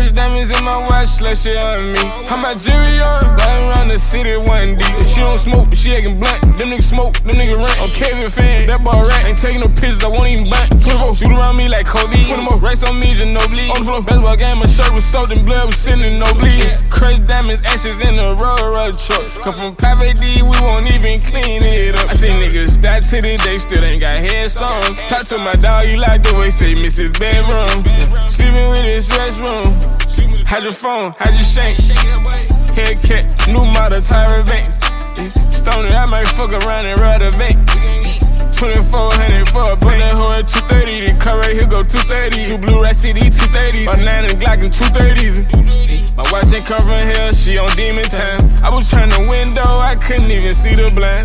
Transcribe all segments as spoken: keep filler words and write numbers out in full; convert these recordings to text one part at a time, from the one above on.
Crush diamonds in my watch, like shit on me. How my jury on? Riding around the city one D. If she don't smoke, she acting blunt. Them niggas smoke, them niggas rent. I'm Kevin fan, that ball rat. Ain't taking no pictures, I won't even bunt. twenty-four, shoot around me like Kobe. twenty more racks on me, just no bleed. On the floor, basketball game, my shirt was soaked in blood, was sending no bleed. Crush diamonds, ashes in the road, road truck. Come from Private D, we won't even clean it up. I see niggas die to this day, still ain't got headstones. Talk to my dog, you like the way say Missus Bedroom. Sleeping with his restroom. Hide your phone, hide your shank. Haircut, new model Tyra Banks. Stoner, I might fuck around and ride a bank. twenty-four hundred for a put that hoe at two thirty. The car right here go two thirty. Two blue rat city two thirty. My nine and Glock and two thirties. My watch ain't covering hell, she on demon time. I was trying the window, I couldn't even see the blind.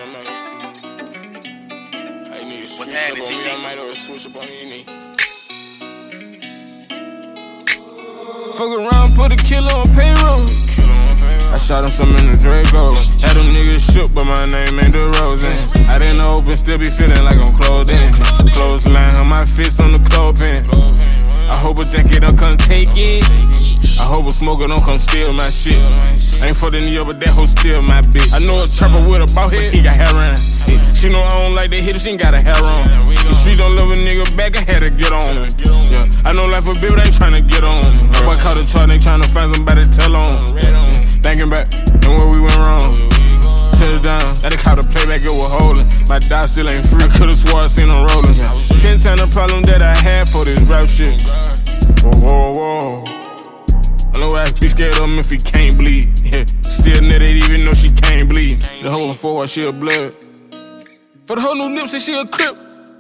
What's happening, T T? I might have switch up on these knees. Fuck around, put a killer on payroll. I shot him some in the Draco. Had them niggas shook, but my name ain't DeRozan. I didn't open, still be feeling like I'm clothed in. Clothes line, on my fist on the clothespin. I hope a jacket don't come take it. I hope a smoker don't come steal my shit. I ain't for the New York, but that hoe still my bitch. I know a trapper with a bald head, he got hair on. She know I don't like that hit, she ain't got a hair on. The street don't love a nigga back, I had to get on. Yeah, I know life a bitch, but I ain't tryna get on. Boy caught a charge, they tryna find somebody to tell on. Thinking back and where we went wrong. Touch down, that they caught a playback, it was holding. My dog still ain't free, I could've swore I seen him rolling. Ten times the problem that I had for this rap shit. Whoa, whoa, whoa. I know I be scared of him if he can't bleed. Yeah, still never even know she can't bleed. The whole for she a blood. For the whole new Nipsey, she a crip.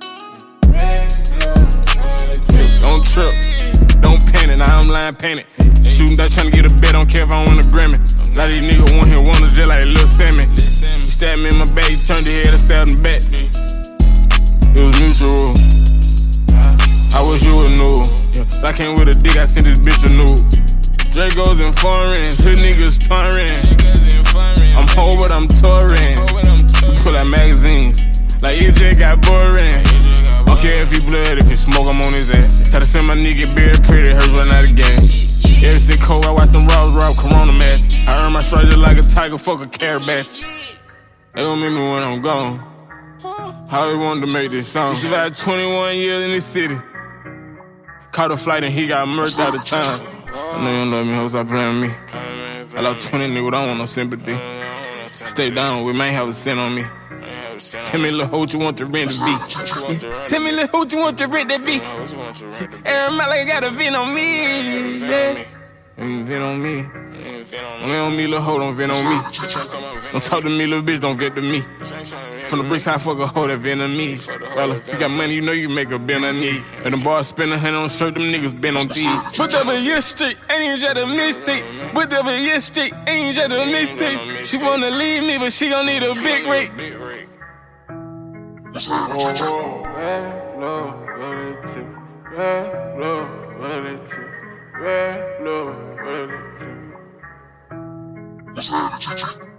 Don't trip, don't panic, now I'm lying panic. Shooting that tryna get a bet, don't care if I want a Grammy. A lot of these niggas want hit wonders just like Lil Sammy. He stabbed me in my back, he turned his head, I stabbed him back. It was mutual. I wish you would know. I came with a dick, I sent this bitch a nude. Dragos and foreigns, hood niggas touring. I'm home, but I'm touring. Pull out magazines, like E J got boring. Don't care if he blood, if he smoke, I'm on his ass. Try to send my nigga buried pretty, hurts right out of gas. Every sick cold, I watch them Rob Rob Corona mask. I earn my stripes just like a tiger, fuck a carrot basket. They gon' meet me when I'm gone. How he wanted to make this song. He survived twenty-one years in this city. Caught a flight and he got murked out of town. I know you don't love me, hoes, stop playing with me. I love twenty niggas, I don't want no sympathy. Stay down, we might have a cent on me. Tell me, little hoe, what you want the rent to be? Tell me, little hoe, what you want the rent to be? Every mile I got a vent on me. Yeah. Don't vent on me. Don't on me, little hoe, don't vent on me. Don't talk to me, little bitch, don't vent to me. From the bricks, I fuck a hoe that vent on me. Well, you got money, you know you make a bend on knee. And the boys spend a hundred on shirt, them niggas bend on tees. But that was your street, ain't try to mistake. But that was your street, ain't try to mistake. She wanna leave me, but she gon' need a big rate. Whoa, whoa. Red, low, relative. Red, low, relative. Red, low, relative.